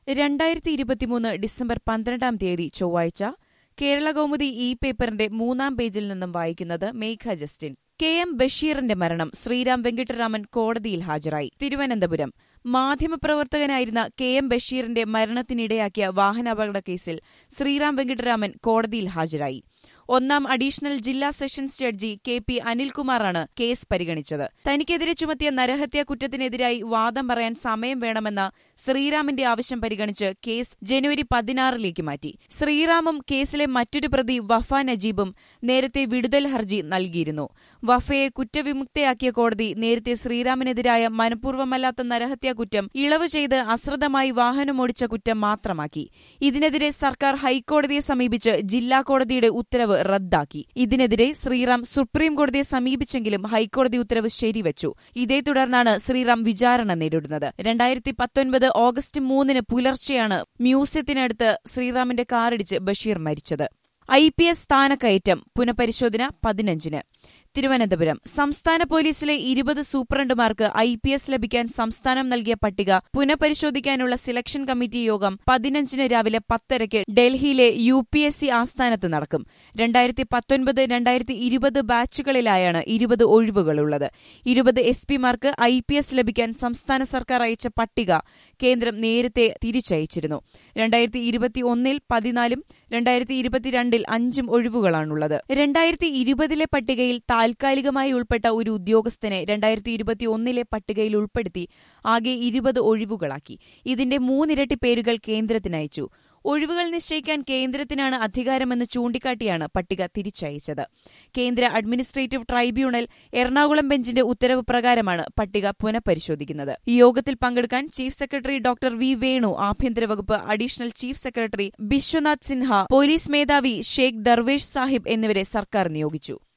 2023 December 12 ചൊവ്വാഴ്ച കേരളകൗമുദി പേപ്പറിന്റെ 3-ാം പേജിൽ നിന്നും വായിക്കുന്നത് മേഘ ജസ്റ്റിൻ. കെ.എം. ബഷീറിന്റെ മരണം ശ്രീറാം വെങ്കിട്ടരാമൻ കോടതിയിൽ ഹാജരായി. തിരുവനന്തപുരം. മാധ്യമപ്രവർത്തകനായിരുന്ന കെ.എം. ബഷീറിന്റെ മരണത്തിനിടയാക്കിയ വാഹനാപകട കേസിൽ ശ്രീറാം വെങ്കിട്ടരാമൻ കോടതിയിൽ ഹാജരായി. 1-ാം അഡീഷണൽ ജില്ലാ സെഷൻസ് ജഡ്ജി കെ.പി. അനിൽകുമാറാണ് കേസ് പരിഗണിച്ചത്. തനിക്കെതിരെ ചുമത്തിയ നരഹത്യാ കുറ്റത്തിനെതിരായി വാദം പറയാൻ സമയം വേണമെന്ന ശ്രീറാമിന്റെ ആവശ്യം പരിഗണിച്ച് കേസ് ജനുവരി 16 മാറ്റി. ശ്രീറാമും കേസിലെ മറ്റൊരു പ്രതി വഫ നജീബും നേരത്തെ വിടുതൽ ഹർജി നൽകിയിരുന്നു. വഫയെ കുറ്റവിമുക്തയാക്കിയ കോടതി നേരത്തെ ശ്രീറാമിനെതിരായ മനഃപൂർവ്വമല്ലാത്ത നരഹത്യാ കുറ്റം ഇളവ് ചെയ്ത് അശ്രദ്ധമായി വാഹനമോടിച്ച കുറ്റം മാത്രമാക്കി. ഇതിനെതിരെ സർക്കാർ ഹൈക്കോടതിയെ സമീപിച്ച് ജില്ലാ കോടതിയുടെ ഉത്തരവ് റദ്ദാക്കി. ഇതിനെതിരെ ശ്രീറാം സുപ്രീം കോടതിയെ സമീപിച്ചെങ്കിലും ഹൈക്കോടതി ഉത്തരവ് ശരിവച്ചു. ഇതേ തുടർന്നാണ് ശ്രീറാം വിചാരണ നേരിടുന്നത്. 2019 ഓഗസ്റ്റ് 3 പുലർച്ചെയാണ് മ്യൂസിയത്തിനടുത്ത് ശ്രീറാമിന്റെ കാറിടിച്ച് ബഷീർ മരിച്ചത്. IPS സ്ഥാനക്കയറ്റം പുനഃപരിശോധന 15-ന്. തിരുവനന്തപുരം. സംസ്ഥാന പോലീസിലെ 20 സൂപ്രണ്ടുമാർക്ക് IPS ലഭിക്കാൻ സംസ്ഥാനം നൽകിയ പട്ടിക പുനഃപരിശോധിക്കാനുള്ള സെലക്ഷൻ കമ്മിറ്റി യോഗം 15-ന് രാവിലെ 10:30 ഡൽഹിയിലെ UPSC ആസ്ഥാനത്ത് നടക്കും. 2019-2020 ബാച്ചുകളിലായാണ് 20 ഒഴിവുകളുള്ളത്. 20 SP-മാർക്ക് IPS ലഭിക്കാൻ സംസ്ഥാന സർക്കാർ അയച്ച പട്ടിക കേന്ദ്രം നേരത്തെ തിരിച്ചയച്ചിരുന്നു. 2021-ൽ 14-ഉം 2022-ൽ 5-ഉം ഒഴിവുകളാണുള്ളത്. 2020-ലെ പട്ടികയിൽ താൽക്കാലികമായി ഉൾപ്പെട്ട ഒരു ഉദ്യോഗസ്ഥനെ 2021-ലെ പട്ടികയിൽ ഉൾപ്പെടുത്തി ആകെ 20 ഒഴിവുകളാക്കി. ഇതിന്റെ 3 ഇരട്ടി പേരുകൾ കേന്ദ്രത്തിനയച്ചു. ഒഴിവുകൾ നിശ്ചയിക്കാൻ കേന്ദ്രത്തിനാണ് അധികാരമെന്ന് ചൂണ്ടിക്കാട്ടിയാണ് പട്ടിക തിരിച്ചയച്ചത്. കേന്ദ്ര അഡ്മിനിസ്ട്രേറ്റീവ് ട്രൈബ്യൂണൽ എറണാകുളം ബെഞ്ചിന്റെ ഉത്തരവ് പ്രകാരമാണ് പട്ടിക പുനഃപരിശോധിക്കുന്നത്. യോഗത്തിൽ പങ്കെടുക്കാൻ chief secretary doctor V Venu, ആഭ്യന്തര വകുപ്പ് additional chief secretary Bishwanath Sinha, police മേധാവി ഷേഖ് ദർവേഷ് സാഹിബ് എന്നിവരെ സർക്കാർ നിയോഗിച്ചു.